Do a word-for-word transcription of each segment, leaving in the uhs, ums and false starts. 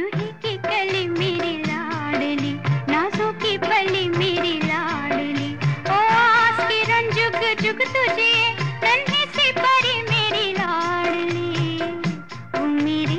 जूही की कली मेरी लाडली, नाजों की पली मेरी लाडली, ओ आस किरण जुग जुग तुझे, नन्ही सी परी मेरी लाडली, ओ मेरी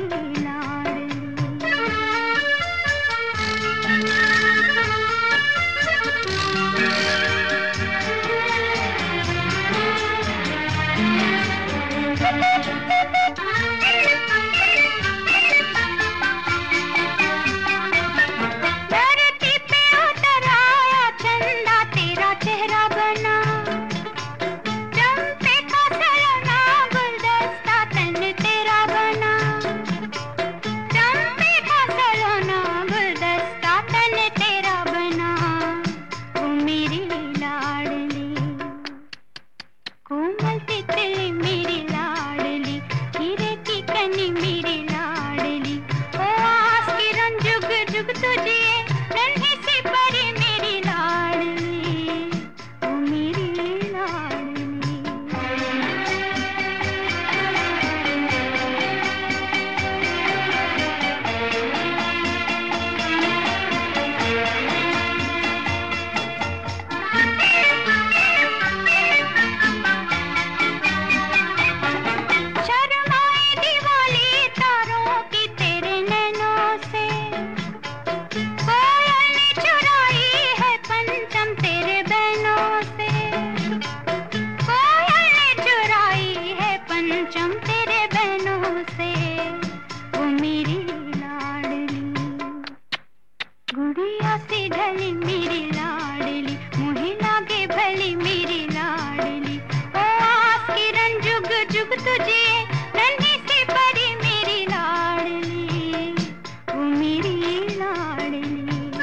कोमल तितली मेरी लाडली, हीरे की कनी मेरी लाडली, ओ आस किरण जुग जुग तुझे, नन्ही सी परी मेरी लाडली, ओ मेरी गुड़िया सी ढली मेरी लाडली, मुहे लागे भली मेरी लाडली, ओ आस किरण जुग जुग तुझे, नन्ही सी परी मेरी लाडली, ओ मेरी लाडली।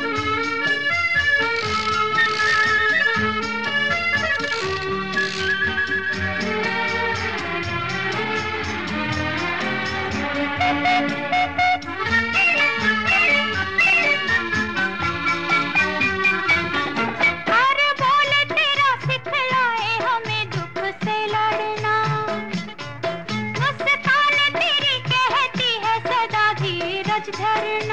धरना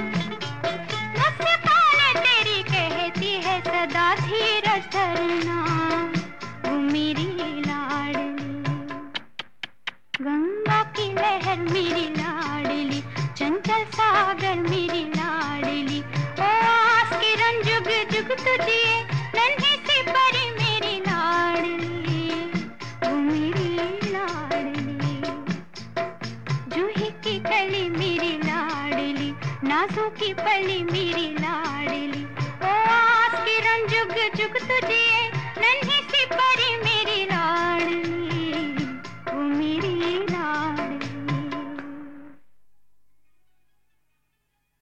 मुस्कान तेरी कहती है सदा धीरज धरना, वो मेरी लाडली, गंगा की लहर मेरी लाडली, चंचल सागर मेरी लाडली, ओ आस किरण जुग जुग तुझे, नन्ही सी परी मेरी लाडली, वो मेरी लाडली, जूही की कली मेरी लाडली, नाजों की पली मेरी लाडली, ओ आस किरण जुग जुग तुझे।